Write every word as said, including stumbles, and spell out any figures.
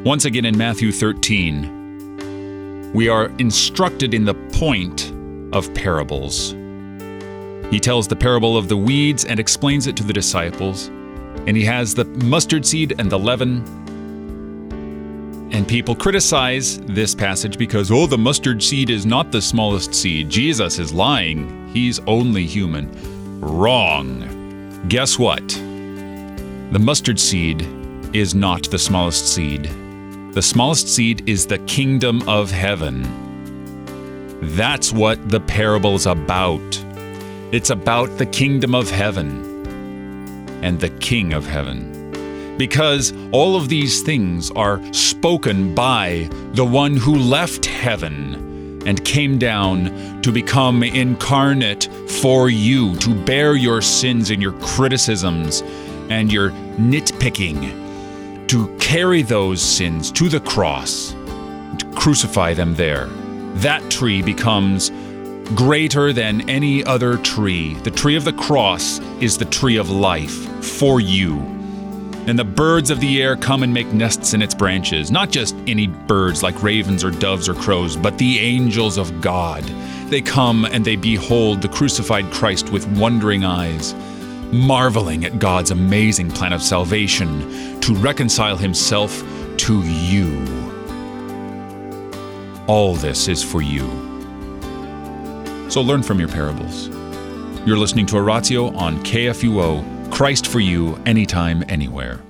Once again in Matthew thirteen, we are instructed in the point of parables. He tells the parable of the weeds and explains it to the disciples. And he has the mustard seed and the leaven. And people criticize this passage because, oh, the mustard seed is not the smallest seed. Jesus is lying. He's only human. Wrong. Guess what? The mustard seed is not the smallest seed. The smallest seed is the kingdom of heaven. That's what the parable's about. It's about the kingdom of heaven and the King of heaven. Because all of these things are spoken by the one who left heaven and came down to become incarnate for you, to bear your sins and your criticisms and your nitpicking, to carry those sins to the cross, to crucify them there. That tree becomes greater than any other tree. The tree of the cross is the tree of life for you. And the birds of the air come and make nests in its branches. Not just any birds like ravens or doves or crows, but the angels of God. They come and they behold the crucified Christ with wondering eyes, marveling at God's amazing plan of salvation to reconcile himself to you. All this is for you. So learn from your parables. You're listening to Oratio on K F U O, Christ for you, anytime, anywhere.